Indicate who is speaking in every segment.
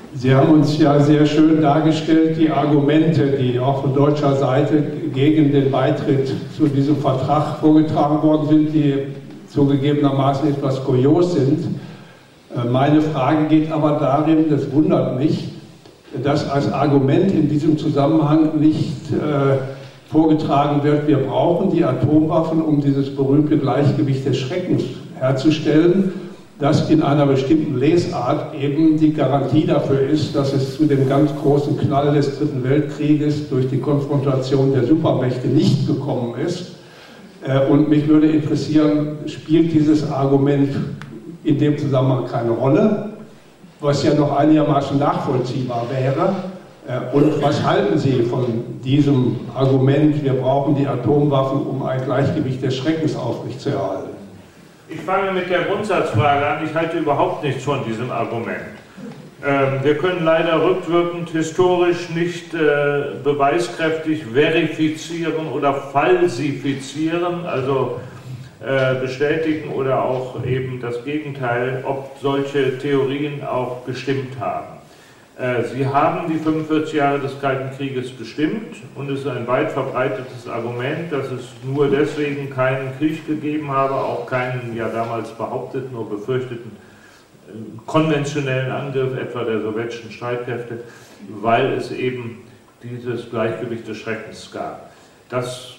Speaker 1: Sie haben uns ja sehr schön dargestellt, die Argumente, die auch von deutscher Seite gegen den Beitritt zu diesem Vertrag vorgetragen worden sind, die zugegebenermaßen etwas kurios sind. Meine Frage geht aber darin, das wundert mich, dass als Argument in diesem Zusammenhang nicht vorgetragen wird, wir brauchen die Atomwaffen, um dieses berühmte Gleichgewicht des Schreckens herzustellen, dass in einer bestimmten Lesart eben die Garantie dafür ist, dass es zu dem ganz großen Knall des Dritten Weltkrieges durch die Konfrontation der Supermächte nicht gekommen ist. Und mich würde interessieren, spielt dieses Argument in dem Zusammenhang keine Rolle, was ja noch einigermaßen nachvollziehbar wäre? Und was halten Sie von diesem Argument, wir brauchen die Atomwaffen, um ein Gleichgewicht des Schreckens aufrechtzuerhalten?
Speaker 2: Ich fange mit der Grundsatzfrage an. Ich halte überhaupt nichts von diesem Argument. Wir können leider rückwirkend historisch nicht beweiskräftig verifizieren oder falsifizieren, also bestätigen oder auch eben das Gegenteil, ob solche Theorien auch gestimmt haben. Sie haben die 45 Jahre des Kalten Krieges bestimmt und es ist ein weit verbreitetes Argument, dass es nur deswegen keinen Krieg gegeben habe, auch keinen ja damals behaupteten oder befürchteten konventionellen Angriff etwa der sowjetischen Streitkräfte, weil es eben dieses Gleichgewicht des Schreckens gab. Das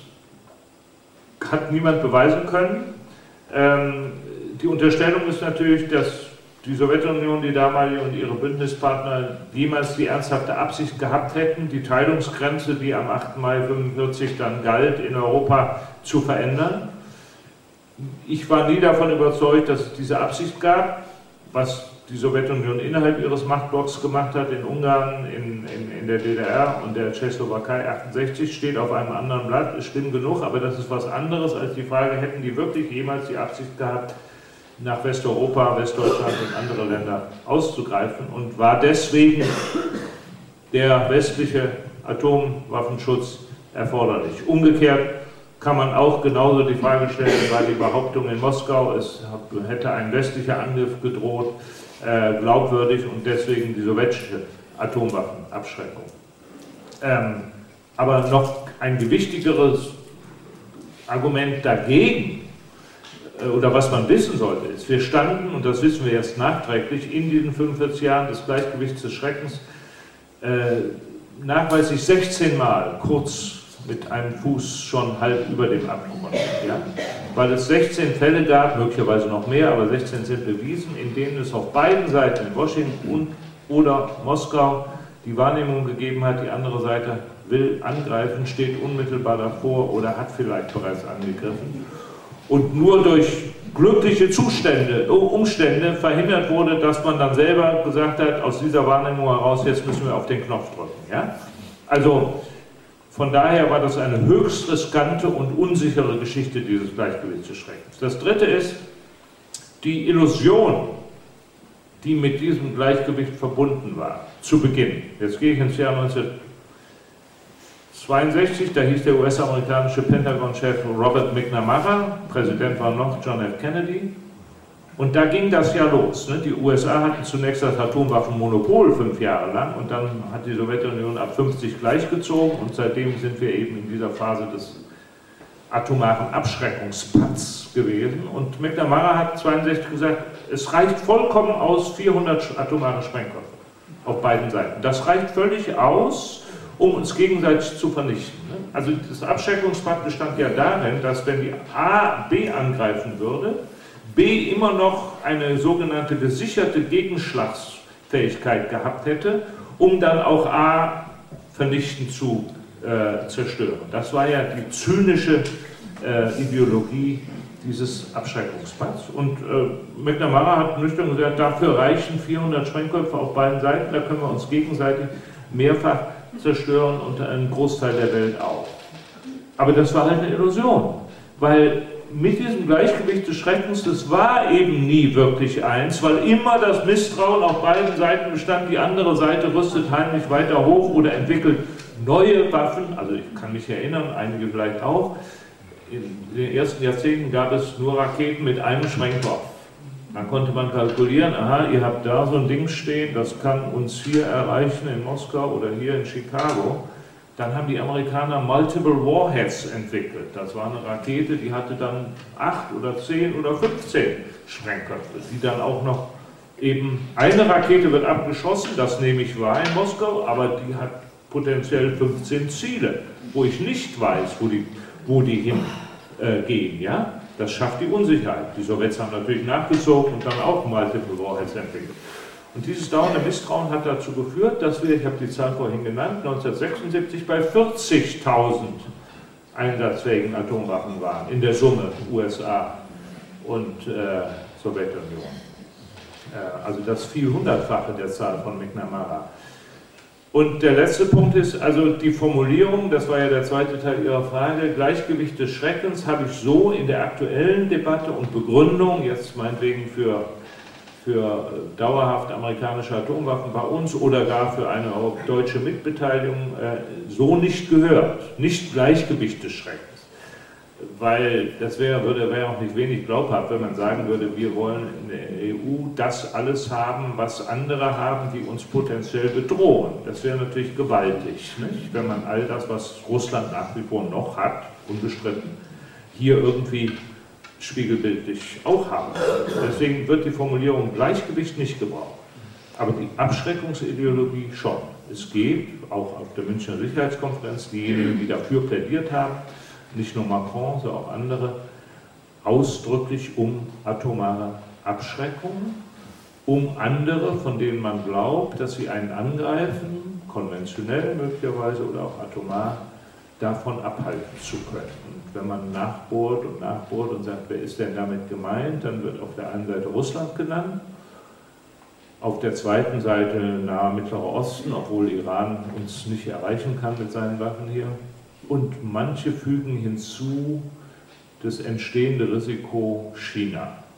Speaker 2: hat niemand beweisen können. Die Unterstellung ist natürlich, dass die Sowjetunion, die damalige und ihre Bündnispartner jemals die ernsthafte Absicht gehabt hätten, die Teilungsgrenze, die am 8. Mai 1945 dann galt, in Europa zu verändern. Ich war nie davon überzeugt, dass es diese Absicht gab, was die Sowjetunion innerhalb ihres Machtblocks gemacht hat, in Ungarn, in der DDR und der Tschechoslowakei 68, steht auf einem anderen Blatt, ist schlimm genug, aber das ist was anderes als die Frage, hätten die wirklich jemals die Absicht gehabt, nach Westeuropa, Westdeutschland und andere Länder auszugreifen und war deswegen der westliche Atomwaffenschutz erforderlich. Umgekehrt kann man auch genauso die Frage stellen, war die Behauptung in Moskau, es hätte ein westlicher Angriff gedroht, glaubwürdig und deswegen die sowjetische Atomwaffenabschreckung. Aber noch ein gewichtigeres Argument dagegen, oder was man wissen sollte, ist, wir standen, und das wissen wir erst nachträglich, in diesen 45 Jahren des Gleichgewichts des Schreckens nachweislich 16 Mal kurz mit einem Fuß schon halb über dem Abgrund. Ja? Weil es 16 Fälle gab, möglicherweise noch mehr, aber 16 sind bewiesen, in denen es auf beiden Seiten, in Washington oder Moskau, die Wahrnehmung gegeben hat, die andere Seite will angreifen, steht unmittelbar davor oder hat vielleicht bereits angegriffen. Und nur durch glückliche Umstände verhindert wurde, dass man dann selber gesagt hat, aus dieser Wahrnehmung heraus, jetzt müssen wir auf den Knopf drücken. Ja? Also von daher war das eine höchst riskante und unsichere Geschichte dieses Gleichgewichts des Schreckens. Das Dritte ist die Illusion, die mit diesem Gleichgewicht verbunden war, zu Beginn. Jetzt gehe ich ins Jahr 1962, da hieß der US-amerikanische Pentagon-Chef Robert McNamara, Präsident war noch John F. Kennedy, und da ging das ja los. Ne? Die USA hatten zunächst das Atomwaffenmonopol 5 Jahre lang und dann hat die Sowjetunion ab 50 gleichgezogen und seitdem sind wir eben in dieser Phase des atomaren Abschreckungspakts gewesen. Und McNamara hat 1962 gesagt, es reicht vollkommen aus 400 atomare Sprengköpfe auf beiden Seiten. Das reicht völlig aus, um uns gegenseitig zu vernichten. Also das Abschreckungspakt bestand ja darin, dass wenn die A B angreifen würde, B immer noch eine sogenannte gesicherte Gegenschlagsfähigkeit gehabt hätte, um dann auch A vernichtend zu zerstören. Das war ja die zynische Ideologie dieses Abschreckungspakts. Und McNamara hat nüchtern gesagt, dafür reichen 400 Sprengköpfe auf beiden Seiten, da können wir uns gegenseitig mehrfach zerstören und einen Großteil der Welt auch. Aber das war halt eine Illusion, weil mit diesem Gleichgewicht des Schreckens, das war eben nie wirklich eins, weil immer das Misstrauen auf beiden Seiten bestand, die andere Seite rüstet heimlich weiter hoch oder entwickelt neue Waffen, also ich kann mich erinnern, einige vielleicht auch, in den ersten Jahrzehnten gab es nur Raketen mit einem Sprengkopf. Dann konnte man kalkulieren, aha, ihr habt da so ein Ding stehen, das kann uns hier erreichen in Moskau oder hier in Chicago. Dann haben die Amerikaner Multiple Warheads entwickelt. Das war eine Rakete, die hatte dann 8 oder 10 oder 15 Sprengköpfe, die dann auch noch eben, eine Rakete wird abgeschossen, das nehme ich wahr in Moskau, aber die hat potenziell 15 Ziele, wo ich nicht weiß, wo die hingehen. Ja? Das schafft die Unsicherheit. Die Sowjets haben natürlich nachgezogen und dann auch Multiple Warheads entwickelt. Und dieses dauernde Misstrauen hat dazu geführt, dass wir, ich habe die Zahl vorhin genannt, 1976 bei 40.000 einsatzfähigen Atomwaffen waren, in der Summe USA und Sowjetunion. Also das Vielhundertfache der Zahl von McNamara. Und der letzte Punkt ist, also die Formulierung, das war ja der zweite Teil Ihrer Frage, Gleichgewicht des Schreckens habe ich so in der aktuellen Debatte und Begründung, jetzt meinetwegen für dauerhaft amerikanische Atomwaffen bei uns oder gar für eine deutsche Mitbeteiligung so nicht gehört. Nicht Gleichgewicht des Schreckens. Weil das wäre auch nicht wenig glaubhaft, wenn man sagen würde, wir wollen in der EU das alles haben, was andere haben, die uns potenziell bedrohen. Das wäre natürlich gewaltig, nicht? Wenn man all das, was Russland nach wie vor noch hat, unbestritten, hier irgendwie spiegelbildlich auch haben. Deswegen wird die Formulierung Gleichgewicht nicht gebraucht. Aber die Abschreckungsideologie schon. Es geht, auch auf der Münchner Sicherheitskonferenz, diejenigen, die dafür plädiert haben, nicht nur Macron, sondern auch andere, ausdrücklich um atomare Abschreckung, um andere, von denen man glaubt, dass sie einen angreifen, konventionell möglicherweise oder auch atomar, davon abhalten zu können. Und wenn man nachbohrt und sagt, wer ist denn damit gemeint, dann wird auf der einen Seite Russland genannt, auf der zweiten Seite nahe Mittlerer Osten, obwohl Iran uns nicht erreichen kann mit seinen Waffen hier. Und manche fügen hinzu das entstehende Risiko China.